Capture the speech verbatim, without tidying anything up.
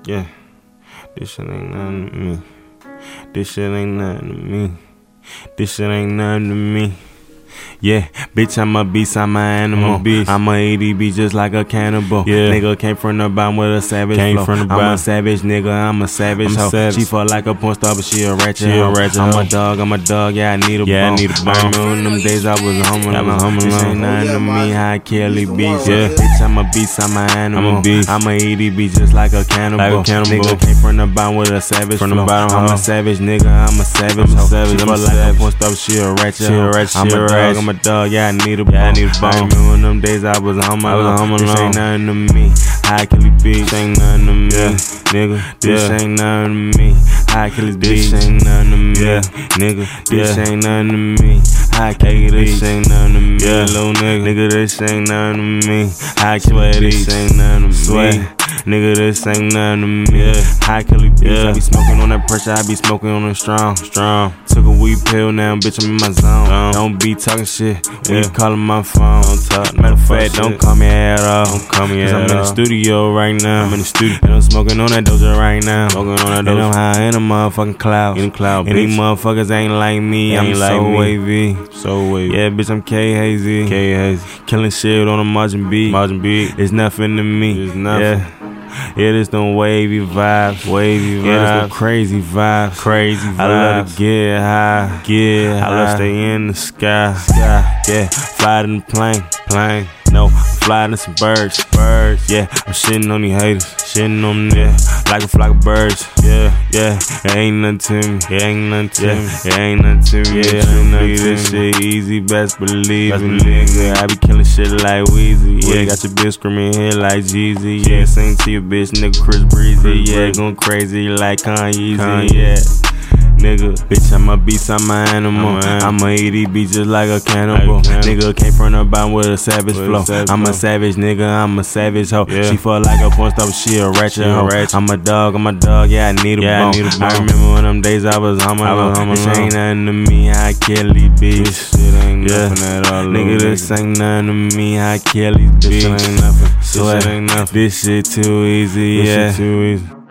Yeah, this shit ain't nothing to me. This shit ain't nothing to me. This shit ain't nothing to me. Yeah, bitch, I'm a beast, I'm a animal. I'm a A D B just like a cannibal. Yeah. Nigga came from the bottom with a savage came flow. From the I'm bottom. a savage nigga, I'm a savage I'm hoe. savage. She fuck like a porn star, but she a ratchet She a hoe. ratchet I'm hoe. a dog, I'm a dog, yeah, I need a Yeah, I bone. need a bone. I remember them days I was home I was home alone. This alone. ain't nothing to me, how I kill these beasts. Yeah. Bitch, I'm a beast, I'm a animal. I'm a beast. I'm a A D B just like a cannibal. Like a cannibal. Nigga came from the bottom with a savage From the flow. bottom, I'm hoe. a savage nigga, I'm a savage I'm a hoe. savage, She I'm a fuck like a savage. porn star, but she a ratchet She a hoe. ratchet, I'm she a a dog, ratchet. I'm a dog, yeah, I need a Yeah, I bone. need a bone. I remember them days I was home I was alone. home This alone. ain't nothing to me. High kill these bitch, ain't nothing to me, Yeah. nigga. This Yeah. ain't nothing to me. High kill this This bitch, ain't nothing to me, Yeah. nigga. This Yeah. ain't nothing to me. High kill this ain't nothing to me, Yeah. little nigga. Nigga, this ain't nothing to me. High kill Sweat this eats. ain't nothing to Sweat. me. Nigga, this ain't nothing to me. Yeah. High kill these bitch, Yeah. I be smoking on that pressure, I be smoking on the strong. Strong. Took a weed pill, now bitch, I'm in my zone. Zone. Don't be talking shit when Yeah. you calling my phone. Don't talk no Matter of fuck fact, don't shit. call me at all. Don't call me Cause at I'm in the all. studio right now. I'm in the studio. And I'm smoking on that doja right now. Smoking on that And I'm doja. high in the motherfucking clouds. In the cloud, And these bitch. motherfuckers ain't like me. They I'm ain't like so me. wavy. So wait. Yeah, bitch, I'm K Hazy. K Hazy. Killing shit on a margin beat. Margin beat. It's nothing to me. It's nothing. Yeah. Yeah, this them wavy vibes. Wavy Yeah, this them vibes. crazy vibes. Crazy I love vibes. to get high. Get I love high. stay in the sky. sky. Yeah, fly in the plane. Plane. No, fly to some birds. Birds. Yeah, I'm shitting on these haters. Shitting on them. Yeah, like a flock of birds. Yeah, yeah. It ain't nothing to me. It ain't nothing to Yeah. me. It ain't nothing to me. Yeah, Yeah, it ain't nothing this to me. shit easy. Best believe Best it, believe nigga. I be killing shit like Weezy. Yeah, Weezy. got your bitch screaming here like Jeezy. Yeah, sing to your bitch, nigga. Chris Breezy. Chris Yeah, Breezy. going crazy like Kanye. Kanye. Yeah. Nigga, bitch, I'm a beast, I'm a animal. I'm a I'm a A D B just like a cannibal. Like a cannibal. Nigga came from the bottom with a savage With a flow. savage I'm flow. a savage nigga, I'm a savage hoe. Yeah. She fuck like a porn star, but she a ratchet She a hoe. ratchet. I'm a dog, I'm a dog, yeah, I need a Yeah, I bone. need a bone. remember when them days I was home I was alone. home This alone. ain't nothing to me, I kill these bitches. This shit ain't Yeah. nothing at all. Nigga, little this ain't nothing to me, I kill these This bitches. shit ain't nothing. This Swear. shit ain't nothing. This shit too easy, This yeah. shit too easy.